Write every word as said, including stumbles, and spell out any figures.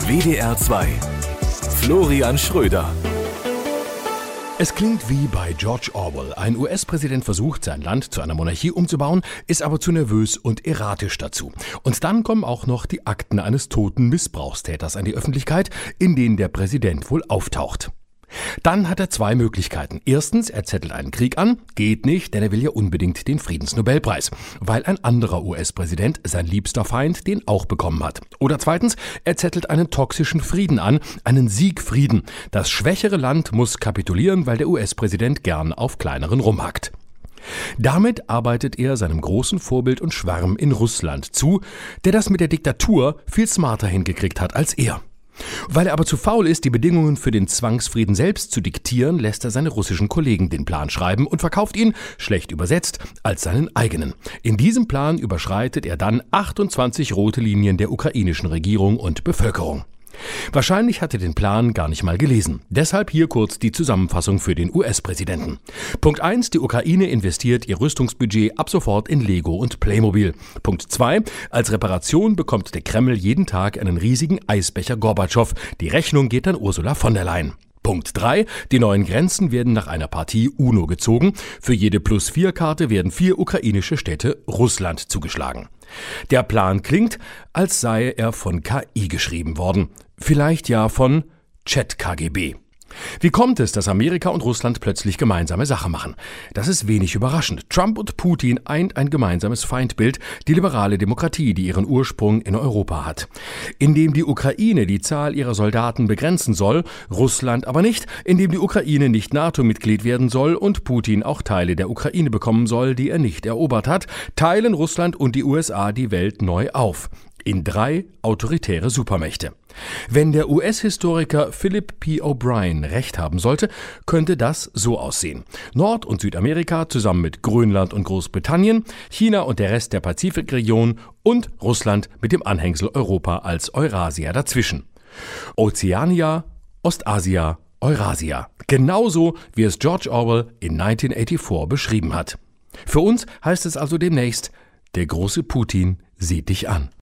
W D R zwei. Florian Schröder. Es klingt wie bei George Orwell. Ein U S-Präsident versucht, sein Land zu einer Monarchie umzubauen, ist aber zu nervös und erratisch dazu. Und dann kommen auch noch die Akten eines toten Missbrauchstäters an die Öffentlichkeit, in denen der Präsident wohl auftaucht. Dann hat er zwei Möglichkeiten. Erstens, er zettelt einen Krieg an. Geht nicht, denn er will ja unbedingt den Friedensnobelpreis, weil ein anderer U S-Präsident, sein liebster Feind, den auch bekommen hat. Oder zweitens, er zettelt einen toxischen Frieden an, einen Siegfrieden. Das schwächere Land muss kapitulieren, weil der U S-Präsident gern auf kleineren rumhackt. Damit arbeitet er seinem großen Vorbild und Schwarm in Russland zu, der das mit der Diktatur viel smarter hingekriegt hat als er. Weil er aber zu faul ist, die Bedingungen für den Zwangsfrieden selbst zu diktieren, lässt er seine russischen Kollegen den Plan schreiben und verkauft ihn, schlecht übersetzt, als seinen eigenen. In diesem Plan überschreitet er dann achtundzwanzig rote Linien der ukrainischen Regierung und Bevölkerung. Wahrscheinlich hat er den Plan gar nicht mal gelesen. Deshalb hier kurz die Zusammenfassung für den U S-Präsidenten. Punkt eins. Die Ukraine investiert ihr Rüstungsbudget ab sofort in Lego und Playmobil. Punkt zwei. Als Reparation bekommt der Kreml jeden Tag einen riesigen Eisbecher Gorbatschow. Die Rechnung geht an Ursula von der Leyen. Punkt drei. Die neuen Grenzen werden nach einer Partie UNO gezogen. Für jede Plus vier Karte werden vier ukrainische Städte Russland zugeschlagen. Der Plan klingt, als sei er von K I geschrieben worden. Vielleicht ja von Chat-K G B. Wie kommt es, dass Amerika und Russland plötzlich gemeinsame Sache machen? Das ist wenig überraschend. Trump und Putin eint ein gemeinsames Feindbild, die liberale Demokratie, die ihren Ursprung in Europa hat. Indem die Ukraine die Zahl ihrer Soldaten begrenzen soll, Russland aber nicht, indem die Ukraine nicht NATO-Mitglied werden soll und Putin auch Teile der Ukraine bekommen soll, die er nicht erobert hat, teilen Russland und die U S A die Welt neu auf. In drei autoritäre Supermächte. Wenn der U S-Historiker Philip P. O'Brien recht haben sollte, könnte das so aussehen. Nord- und Südamerika zusammen mit Grönland und Großbritannien, China und der Rest der Pazifikregion und Russland mit dem Anhängsel Europa als Eurasia dazwischen. Ozeania, Ostasia, Eurasia. Genauso, wie es George Orwell in neunzehnhundertvierundachtzig beschrieben hat. Für uns heißt es also demnächst, der große Putin sieht dich an.